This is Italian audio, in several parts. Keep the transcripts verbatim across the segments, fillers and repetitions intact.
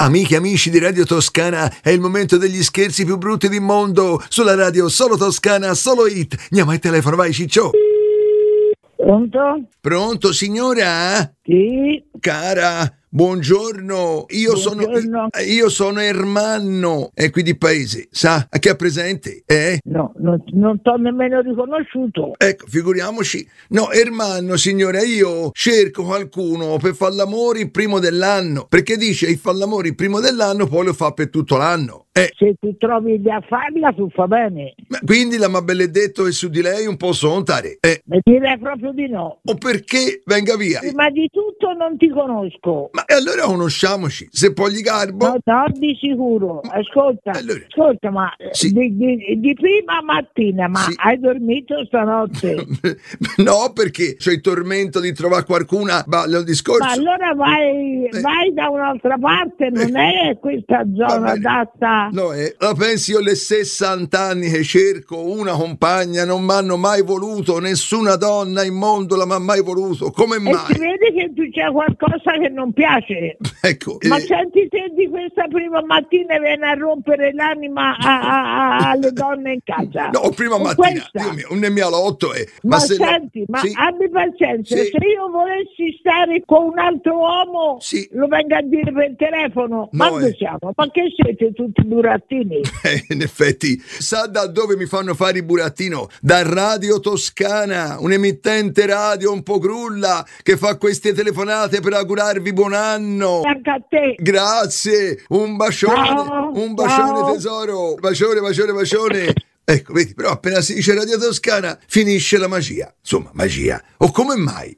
Amiche e amici di Radio Toscana, è il momento degli scherzi più brutti del mondo. Sulla radio solo Toscana, solo hit. Andiamo al telefono, vai Ciccio. Pronto? Pronto, signora? Sì. Cara, buongiorno. Io Buongiorno. sono io sono Ermanno, è qui di paese, sa? A che ha presente? Eh? No, non, non t'ho nemmeno riconosciuto. Ecco, figuriamoci. No, Ermanno, signora, io cerco qualcuno per fare l'amore il primo dell'anno, perché dice che fa l'amore il primo dell'anno, poi lo fa per tutto l'anno. Eh, Se ti trovi lì a farla, tu fa bene. ma quindi la Mabelledetto che su di lei un po' sontare. Eh, Mi direi proprio di no. o perché venga via? Prima di tutto non ti conosco. Ma e allora conosciamoci, se poi gli garbo. No, no, di sicuro. Ascolta, Allora. ascolta, ma eh, Sì. di, di- di prima mattina, ma Sì. hai dormito stanotte? No, perché c'ho il tormento di trovare qualcuna, vale il discorso. Ma allora vai, Eh. vai da un'altra parte, non è questa zona bene. adatta. No, eh, la pensi io le sessanta anni che cerco una compagna, non mi hanno mai voluto, nessuna donna in mondo la mi ha mai voluto, come E si mai? vede che tu c'è qualcosa che non piace. Ecco, Ma eh, senti te di questa prima mattina viene a rompere l'anima a- a- a- alle donne in casa. no, prima Con mattina, questa. Dio mio, un nemialotto eh. Ma, se no- senti, ma sì, abbi pazienza, Sì. se io volessi stare con un altro uomo, Sì. lo venga a dire per telefono. Ma No, dove eh. siamo? Ma che siete tutti burattini? eh, in effetti, sa da dove mi fanno fare i burattino? Da Radio Toscana, un'emittente radio un po' grulla che fa queste telefonate per augurarvi buon anno. Anche a te. Grazie, un bacione, Ciao, un bacione ciao. tesoro, bacione, bacione, bacione. Ecco, vedi, però appena si dice Radio Toscana finisce la magia. Insomma, magia. O come mai?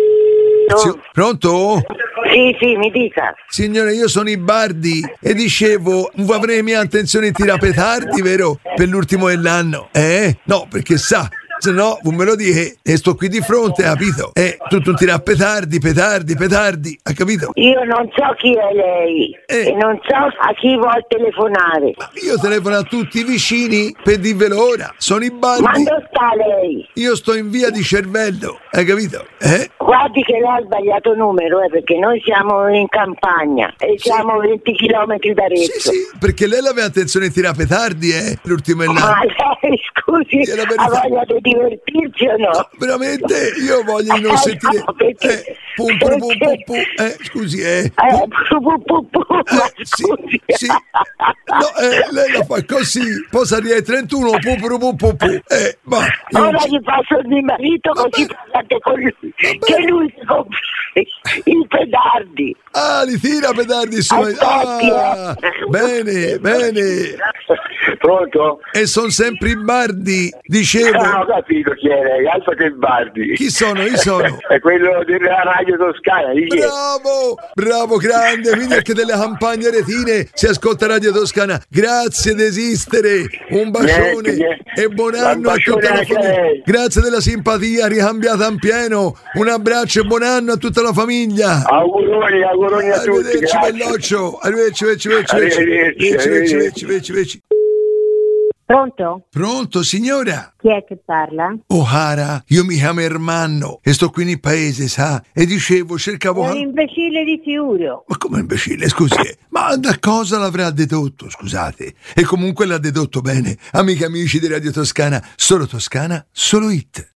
Sì, pronto? Sì, sì, mi dica. Signore, io sono i Bardi e dicevo, avrei mia intenzione di tirare petardi, vero? Per l'ultimo dell'anno. Eh? No, perché sa, se no, non me lo dice e sto qui di fronte, capito? Eh, tutto un tirare petardi, petardi, petardi, ha capito? Io non so chi è lei Eh. e non so a chi vuol telefonare. Ma io telefono a tutti i vicini per dirvelo ora. Sono i Ma Bardi. dove sta lei? Io sto in via di Cervello, hai capito? Eh? Guardi che lei ha sbagliato numero, eh, perché noi siamo in campagna e Sì. siamo venti chilometri da Sì, Arezzo. sì, perché lei aveva intenzione di tirare petardi, eh? L'ultimo Ma dell'anno. lei, scusi, È la verità. ha voglia di divertirsi o no? No, veramente io voglio di non Eh, sentire no, perché- eh, pum, pum, pum, pum, pum. Eh, scusi eh, Eh, pum, pu, pu, pu, pu, ma eh, sì, scusi. sì. No, eh, lei la fa così, poi sa ai trentuno pu, pu, pu, pu, pu. Eh, ma io non Ora ci- gli passo il mio marito Vabbè. così parlate con lui, Vabbè. che lui si compra i pedardi. ah, li tira petardi su Aspetti, ah, eh. bene, bene. Pronto? E sono sempre i Bardi, dicevo. Ah, ho capito chi è lei, altro che Bardi. Chi sono? Io sono. È quello della Radio Toscana, chi è? Bravo, bravo, grande, quindi anche delle campagne retine si ascolta Radio Toscana. Grazie di esistere, un bacione Niente, niente. e buon Un anno a bacione tutta la anche a famiglia. lei. Grazie della simpatia ricambiata in pieno. Un abbraccio e buon anno a tutta la famiglia. Auguroni, auguroni a tutti. Arrivederci, Grazie. belloccio. Arrivederci, arrivederci, arrivederci. Arrivederci, Arrivederci, arrivederci, arrivederci. arrivederci, arrivederci. Pronto? Pronto, signora? Chi è che parla? Oh, cara, io mi chiamo Ermanno e sto qui nel paese, sa? E dicevo, cercavo... È un imbecille di Fiurio. Ma come imbecille, scusi? eh? Ma da cosa l'avrà dedotto, scusate? E comunque l'ha dedotto bene. Amiche e amici di Radio Toscana, solo Toscana, solo hit.